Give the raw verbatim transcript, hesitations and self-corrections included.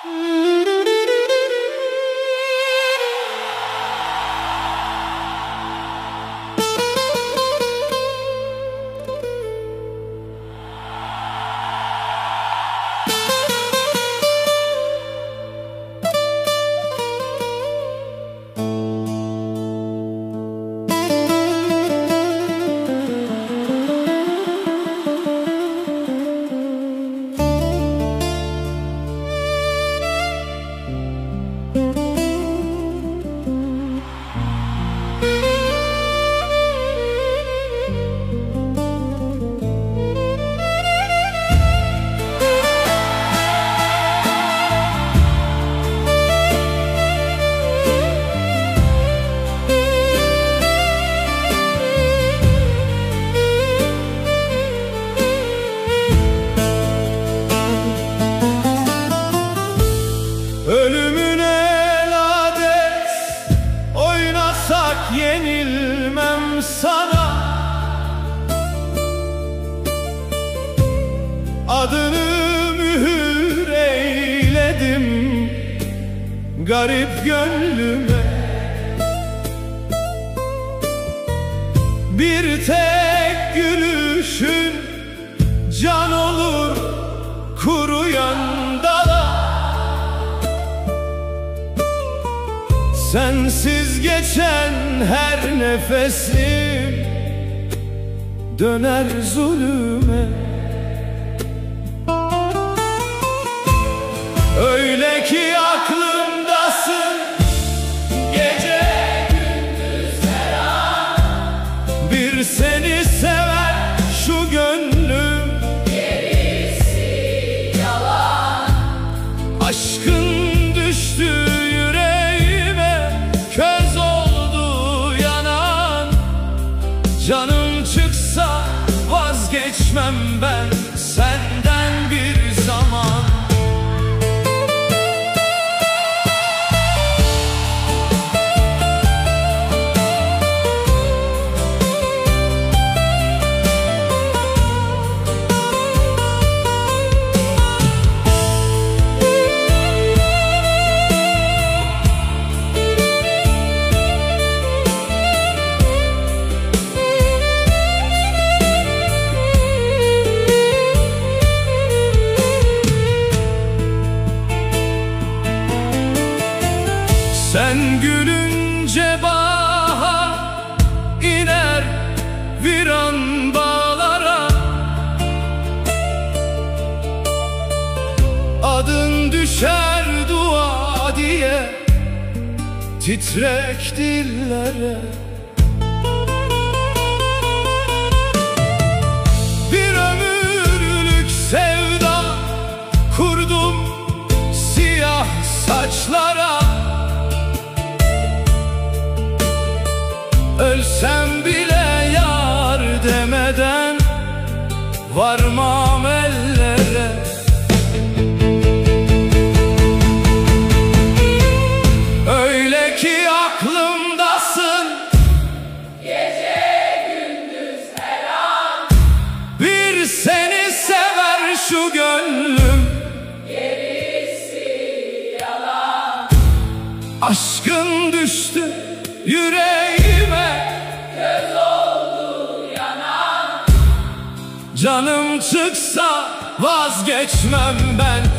Ölümüne lades oynasak yenilmem sana. Adını mühür eyledim garip gönlüme. Bir tek gülüşün can olur kuruyan dala. Sensiz geçen her nefesim döner zulüme. Öyle ki aklımdasın gece gündüz her an. Bir seni sever şu gönlüm, gerisi yalan. Aşkın düştü canım çıksa vazgeçmem ben senden bir zaman. Sen gülünce bahar iner viran bağlara. Adın düşer dua diye titrek dillere. Bir ömürlük sevda kurdum siyah saçlara. Ölsem bile yar demeden varmam ellere. Öyle ki aklımdasın gece gündüz her an. Bir seni sever şu gönlüm, gerisi yalan. Aşkın düştü yüreğime, göz oldu yanan. Canım çıksa vazgeçmem ben